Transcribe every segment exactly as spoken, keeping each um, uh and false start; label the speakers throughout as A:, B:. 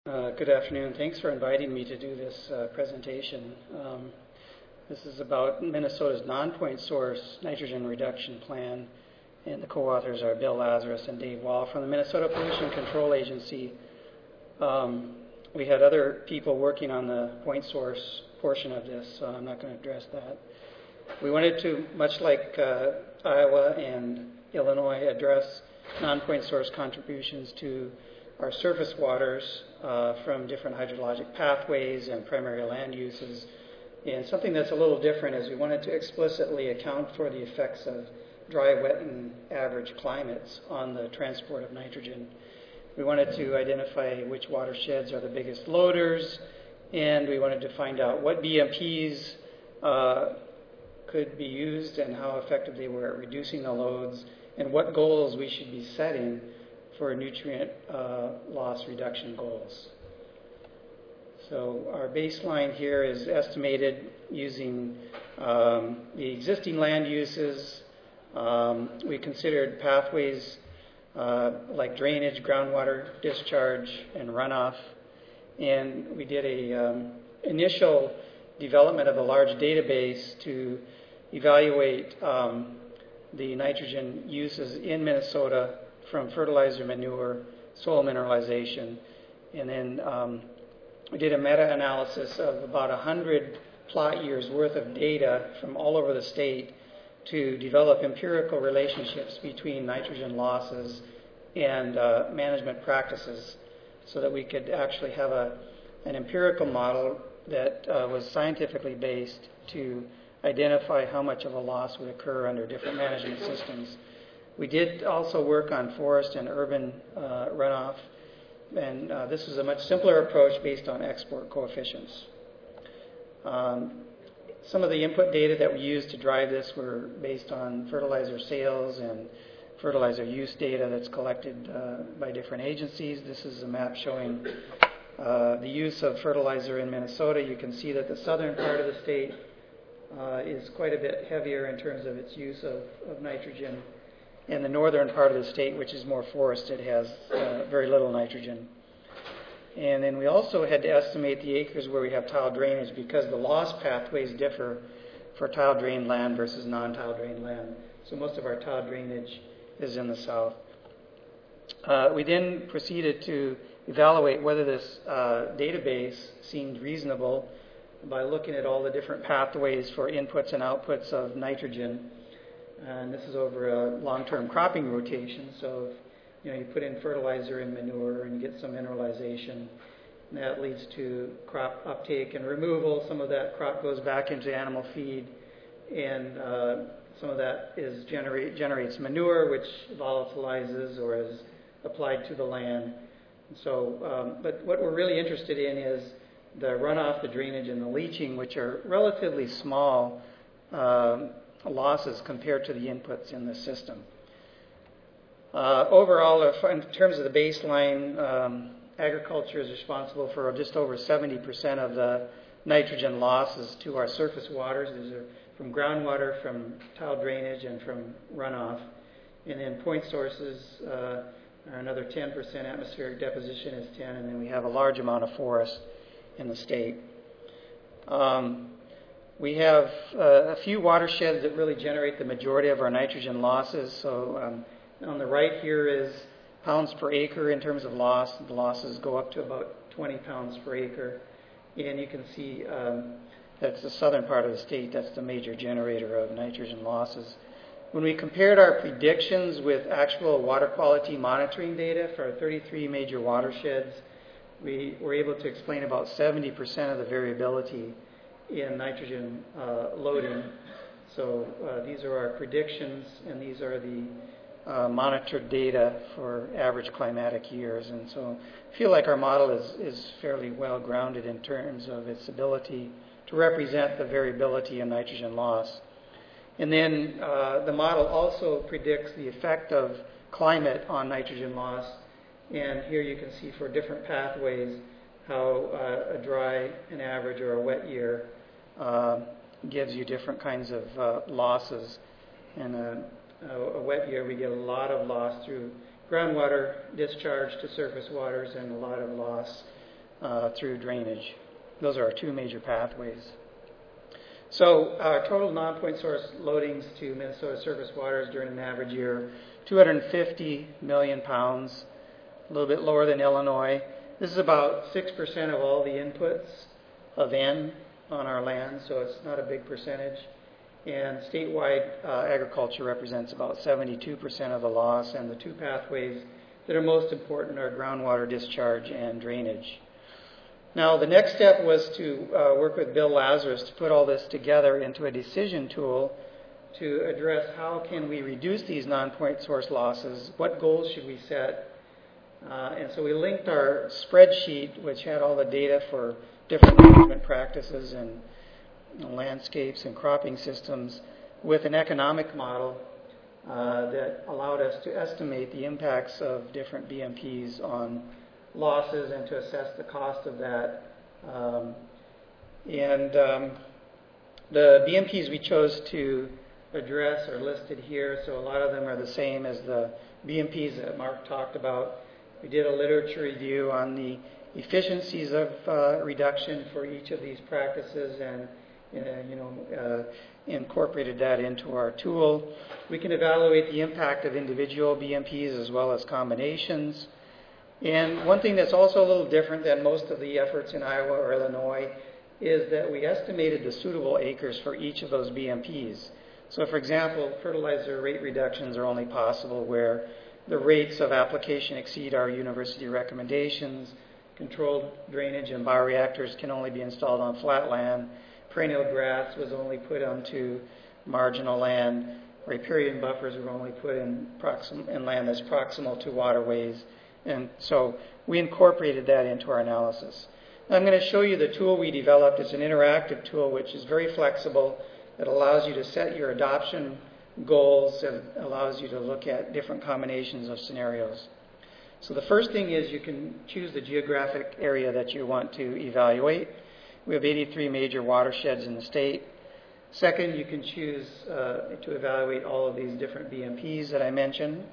A: Uh, good afternoon. Thanks for inviting me to do this uh, presentation. Um, this is about Minnesota's non-point source nitrogen reduction plan, and the co-authors are Bill Lazarus and Dave Wall from the Minnesota Pollution Control Agency. Um, we had other people working on the point source portion of this, so I'm not going to address that. We wanted to, much like uh, Iowa and Illinois, address non-point source contributions to our surface waters uh, from different hydrologic pathways and primary land uses. And something that's a little different is we wanted to explicitly account for the effects of dry, wet, and average climates on the transport of nitrogen. We wanted to identify which watersheds are the biggest loaders, and we wanted to find out what B M Ps uh, could be used and how effective they were at reducing the loads, and what goals we should be setting for nutrient uh, loss reduction goals. So our baseline here is estimated using um, the existing land uses. Um, we considered pathways uh, like drainage, groundwater discharge, and runoff. And we did a um, initial development of a large database to evaluate um, the nitrogen uses in Minnesota from fertilizer, manure, soil mineralization. And then um, we did a meta-analysis of about one hundred plot years worth of data from all over the state to develop empirical relationships between nitrogen losses and uh, management practices so that we could actually have a, an empirical model that uh, was scientifically based to identify how much of a loss would occur under different management systems. We did also work on forest and urban uh, runoff, and uh, this is a much simpler approach based on export coefficients. Um, some of the input data that we used to drive this were based on fertilizer sales and fertilizer use data that's collected uh, by different agencies. This is a map showing uh, the use of fertilizer in Minnesota. You can see that the southern part of the state uh, is quite a bit heavier in terms of its use of, of nitrogen. And the northern part of the state, which is more forested, has uh, very little nitrogen. And then we also had to estimate the acres where we have tile drainage because the loss pathways differ for tile drained land versus non-tile drained land. So most of our tile drainage is in the south. Uh, we then proceeded to evaluate whether this uh, database seemed reasonable by looking at all the different pathways for inputs and outputs of nitrogen. And this is over a long-term cropping rotation. So, if, you know, you put in fertilizer and manure and you get some mineralization, and that leads to crop uptake and removal. Some of that crop goes back into animal feed, and uh, some of that is generate, generates manure, which volatilizes or is applied to the land. So, um, but what we're really interested in is the runoff, the drainage, and the leaching, which are relatively small Um, losses compared to the inputs in the system. Uh, overall, in terms of the baseline, um, agriculture is responsible for just over seventy percent of the nitrogen losses to our surface waters. These are from groundwater, from tile drainage, and from runoff. And then point sources uh, are another ten percent, atmospheric deposition is ten, and then we have a large amount of forest in the state. Um, We have uh, a few watersheds that really generate the majority of our nitrogen losses. So um, on the right here is pounds per acre in terms of loss. The losses go up to about twenty pounds per acre. And you can see um, that's the southern part of the state. That's the major generator of nitrogen losses. When we compared our predictions with actual water quality monitoring data for our thirty-three major watersheds, we were able to explain about seventy percent of the variability in nitrogen uh, loading. So uh, these are our predictions, and these are the uh, monitored data for average climatic years. And so I feel like our model is, is fairly well grounded in terms of its ability to represent the variability in nitrogen loss. And then uh, the model also predicts the effect of climate on nitrogen loss. And here you can see for different pathways how uh, a dry, an average, or a wet year Uh, gives you different kinds of uh, losses. And a, a, a wet year, we get a lot of loss through groundwater discharge to surface waters and a lot of loss uh, through drainage. Those are our two major pathways. So our total non-point source loadings to Minnesota surface waters during an average year, two hundred fifty million pounds, a little bit lower than Illinois. This is about six percent of all the inputs of N on our land, so it's not a big percentage. And statewide uh, agriculture represents about seventy-two percent of the loss, and the two pathways that are most important are groundwater discharge and drainage. Now, the next step was to uh, work with Bill Lazarus to put all this together into a decision tool to address how can we reduce these non-point source losses, what goals should we set. Uh, and so we linked our spreadsheet, which had all the data for different management practices and you know, landscapes and cropping systems, with an economic model uh, that allowed us to estimate the impacts of different B M Ps on losses and to assess the cost of that. Um, and um, the B M Ps we chose to address are listed here, so a lot of them are the same as the B M Ps that Mark talked about. We did a literature review on the efficiencies of uh, reduction for each of these practices and uh, you know uh, incorporated that into our tool. We can evaluate the impact of individual B M Ps as well as combinations. And one thing that's also a little different than most of the efforts in Iowa or Illinois is that we estimated the suitable acres for each of those B M Ps. So, for example, fertilizer rate reductions are only possible where the rates of application exceed our university recommendations. Controlled drainage and bioreactors can only be installed on flat land. Perennial grass was only put onto marginal land. Riparian buffers were only put in, proxim- in land that's proximal to waterways. And so we incorporated that into our analysis. Now I'm going to show you the tool we developed. It's an interactive tool which is very flexible. It allows you to set your adoption goals and allows you to look at different combinations of scenarios. So the first thing is you can choose the geographic area that you want to evaluate. We have eighty-three major watersheds in the state. Second, you can choose uh, to evaluate all of these different B M Ps that I mentioned.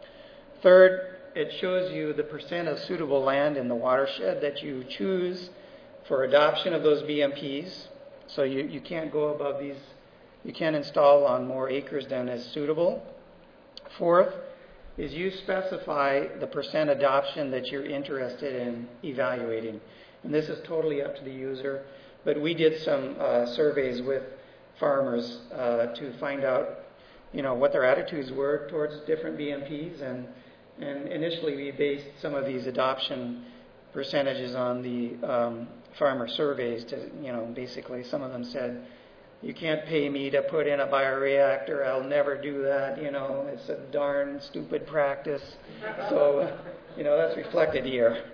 A: Third, it shows you the percent of suitable land in the watershed that you choose for adoption of those B M Ps. So you, you can't go above these. You can't install on more acres than is suitable. Fourth is you specify the percent adoption that you're interested in evaluating. And this is totally up to the user. But we did some uh, surveys with farmers uh, to find out, you know, what their attitudes were towards different B M Ps. And, and initially we based some of these adoption percentages on the um, farmer surveys to, you know, basically some of them said, you can't pay me to put in a bioreactor. I'll never do that. You know, it's a darn stupid practice. So, you know, that's reflected here.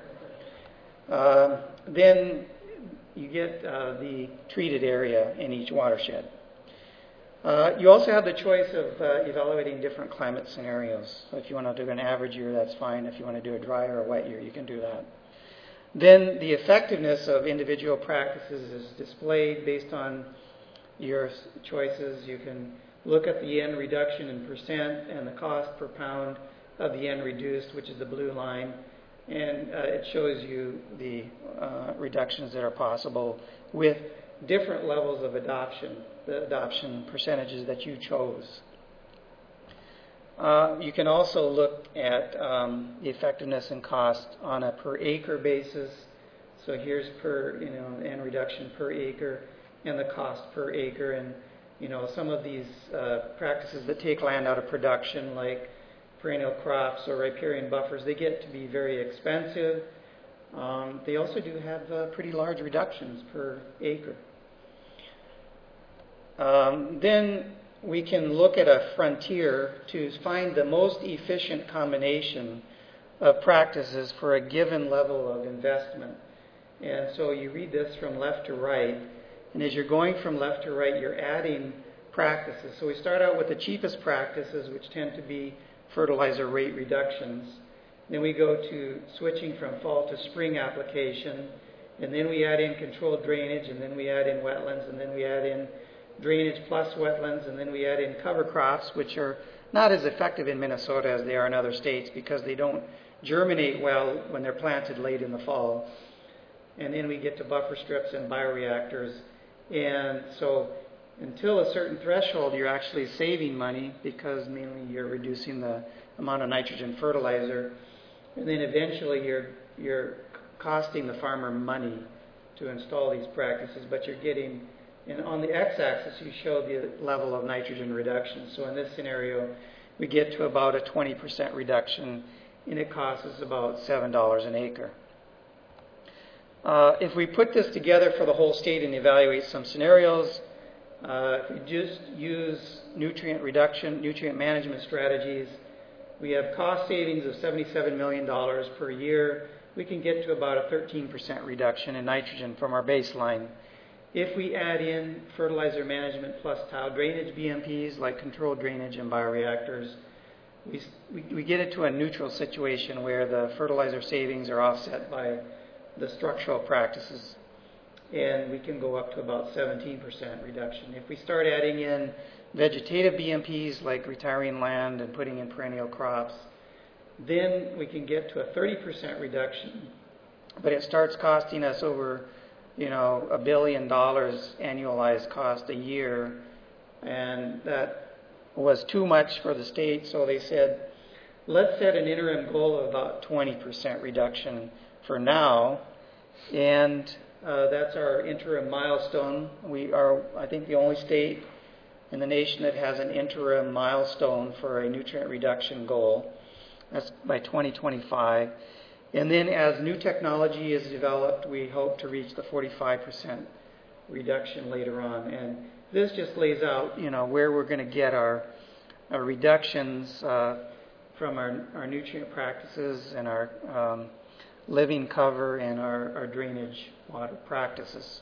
A: Uh, then you get uh, the treated area in each watershed. Uh, you also have the choice of uh, evaluating different climate scenarios. So if you want to do an average year, that's fine. If you want to do a dry or a wet year, you can do that. Then the effectiveness of individual practices is displayed based on your choices. You can look at the N reduction in percent and the cost per pound of the N reduced, which is the blue line, and uh, it shows you the uh, reductions that are possible with different levels of adoption, the adoption percentages that you chose. Uh, you can also look at um, the effectiveness and cost on a per acre basis. So here's per, you know, N reduction per acre and the cost per acre. And, you know, some of these uh, practices that take land out of production, like perennial crops or riparian buffers, they get to be very expensive. Um, they also do have uh, pretty large reductions per acre. Um, then we can look at a frontier to find the most efficient combination of practices for a given level of investment. And so you read this from left to right. And as you're going from left to right, you're adding practices. So we start out with the cheapest practices, which tend to be fertilizer rate reductions. Then we go to switching from fall to spring application. And then we add in controlled drainage. And then we add in wetlands. And then we add in drainage plus wetlands. And then we add in cover crops, which are not as effective in Minnesota as they are in other states because they don't germinate well when they're planted late in the fall. and then we get to buffer strips and bioreactors. And so until a certain threshold, you're actually saving money because mainly you're reducing the amount of nitrogen fertilizer. And then eventually you're, you're costing the farmer money to install these practices, but you're getting, and on the x-axis you show the level of nitrogen reduction. So in this scenario, we get to about a twenty percent reduction, and it costs us about seven dollars an acre. Uh, if we put this together for the whole state and evaluate some scenarios, uh, if we just use nutrient reduction, nutrient management strategies, we have cost savings of seventy-seven million dollars per year. We can get to about a thirteen percent reduction in nitrogen from our baseline. If we add in fertilizer management plus tile drainage B M Ps like controlled drainage and bioreactors, we, we, we get it to a neutral situation where the fertilizer savings are offset by the structural practices, and we can go up to about seventeen percent reduction. If we start adding in vegetative B M Ps like retiring land and putting in perennial crops, then we can get to a thirty percent reduction, but it starts costing us over, you know, a billion dollars annualized cost a year, and that was too much for the state, so they said, let's set an interim goal of about twenty percent reduction for now, and uh, that's our interim milestone. We are, I think, the only state in the nation that has an interim milestone for a nutrient reduction goal. That's by twenty twenty-five. And then as new technology is developed, we hope to reach the forty-five percent reduction later on. And this just lays out, you know, where we're going to get our, our reductions uh, from our, our nutrient practices and our um, living cover and our, our drainage water practices.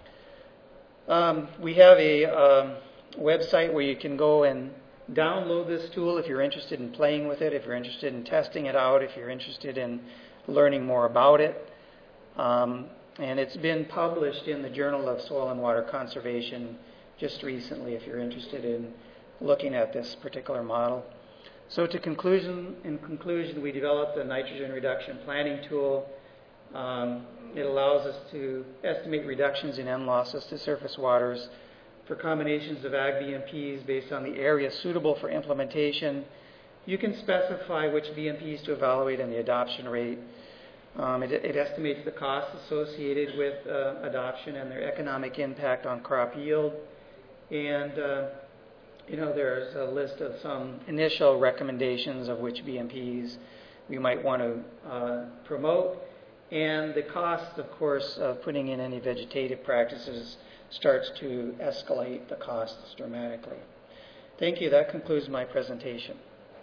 A: Um, we have a um, website where you can go and download this tool if you're interested in playing with it, if you're interested in testing it out, if you're interested in learning more about it. Um, and it's been published in the Journal of Soil and Water Conservation just recently if you're interested in looking at this particular model. So to conclusion, in conclusion, we developed a nitrogen reduction planning tool. Um, it allows us to estimate reductions in N losses to surface waters for combinations of ag B M Ps based on the area suitable for implementation. You can specify which B M Ps to evaluate and the adoption rate. Um, it, it estimates the costs associated with uh, adoption and their economic impact on crop yield. And, uh, you know, there's a list of some initial recommendations of which B M Ps we might want to uh, promote. And the cost, of course, of putting in any vegetative practices starts to escalate the costs dramatically. Thank you. That concludes my presentation.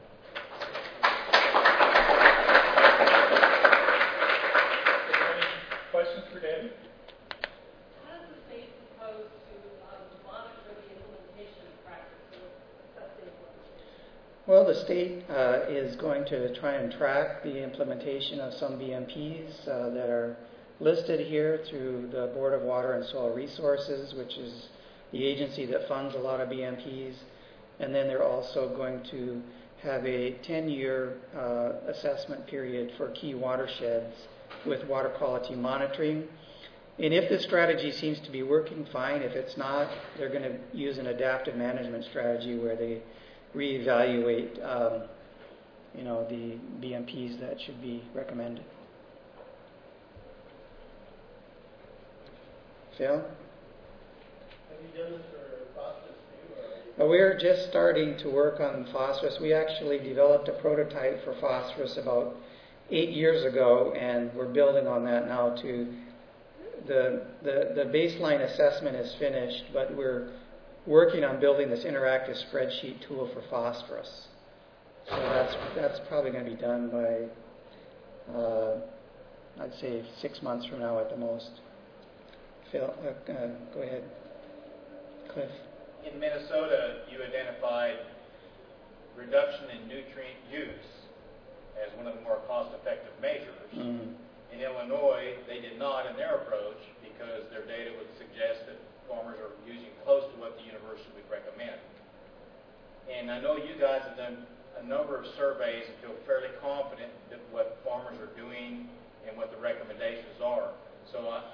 B: Questions for David?
C: How does the state propose to um, monitor the implementation of practices? That's the implementation.
A: Well, the state uh, is going to try and track the implementation of some B M Ps uh, that are listed here through the Board of Water and Soil Resources, which is the agency that funds a lot of B M Ps. And then they're also going to have a ten-year uh, assessment period for key watersheds with water quality monitoring. And if this strategy seems to be working fine, if it's not, they're going to use an adaptive management strategy where they reevaluate um, you know, the B M Ps that should be recommended. Phil?
B: Have you done this for phosphorus too? Or?
A: We're just starting to work on phosphorus. We actually developed a prototype for phosphorus about eight years ago, and we're building on that now to the, the, the baseline assessment is finished, but we're working on building this interactive spreadsheet tool for phosphorus. So that's, that's probably going to be done by, uh, I'd say, six months from now at the most. Phil, uh, uh, go ahead. Cliff.
D: In Minnesota, you identified reduction in nutrient use as one of the more cost-effective measures.
A: Mm-hmm.
D: In Illinois, they did not in their approach because their data would suggest that farmers are using close to what the university would recommend. And I know you guys have done a number of surveys and feel fairly confident that what farmers are doing and what the recommendations are. So I,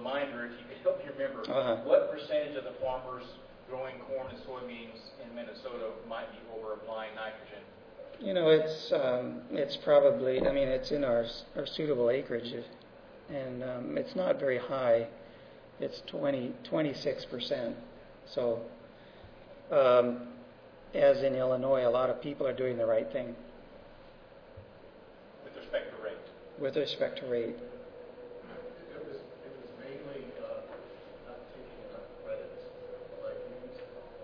D: reminder, if you could help me remember,
A: Uh-huh.
D: what percentage of the farmers growing corn and soybeans in Minnesota might be over applying nitrogen?
A: You know, it's um, it's probably, I mean, it's in our our suitable acreage, and um, it's not very high. It's twenty, twenty-six percent. So, um, as in Illinois, a lot of people are doing the right thing
D: With respect to rate.
A: with respect to rate.
B: It was, it was mainly uh, not taking enough credits, like use,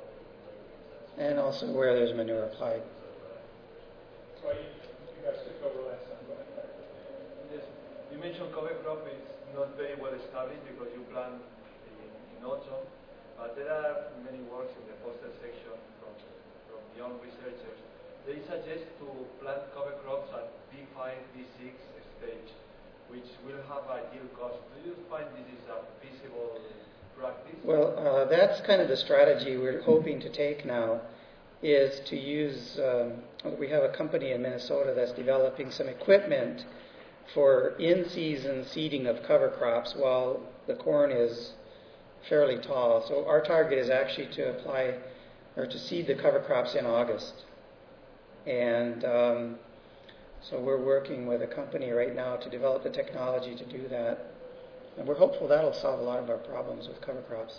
A: And also where there's manure applied.
E: So you, you guys took over last time. Go ahead.
F: Yes, you mentioned cover crop is not very well established because you plant in, in autumn, but there are many works in the poster section from, from young researchers. They suggest to plant cover crops at B five, B six stage, which will have a yield cost. Do you find this is a feasible practice?
A: Well, uh, that's kind of the strategy we're hoping to take now, is to use, um, we have a company in Minnesota that's developing some equipment for in-season seeding of cover crops while the corn is fairly tall. So our target is actually to apply or to seed the cover crops in August. And um, so we're working with a company right now to develop the technology to do that. And we're hopeful that'll solve a lot of our problems with cover crops.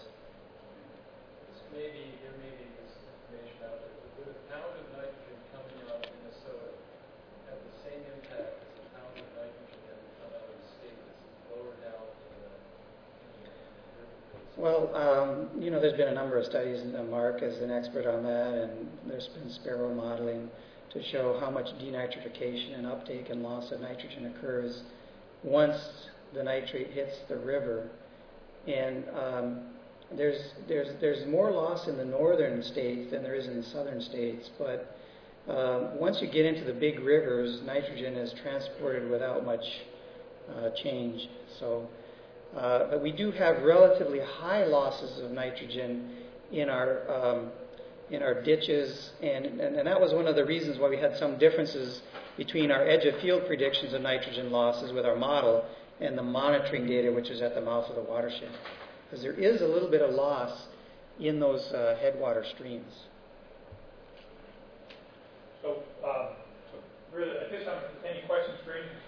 E: Maybe there may be this information out there, but would a pound of nitrogen coming out of Minnesota have the same impact as a pound of nitrogen that would come out of a state that's lower down in the, in the, in the river basin?
A: Well, um, you know, there's been a number of studies, and Mark is an expert on that, and there's been sparrow modeling to show how much denitrification and uptake and loss of nitrogen occurs once the nitrate hits the river. And um, there's there's there's more loss in the northern states than there is in the southern states, but um, once you get into the big rivers, nitrogen is transported without much uh, change. So, uh, but we do have relatively high losses of nitrogen in our um, in our ditches, and, and and that was one of the reasons why we had some differences between our edge of field predictions of nitrogen losses with our model and the monitoring data, which is at the mouth of the watershed. Because there is a little bit of loss in those uh, headwater streams.
E: So, um, so really, at this time, any questions for any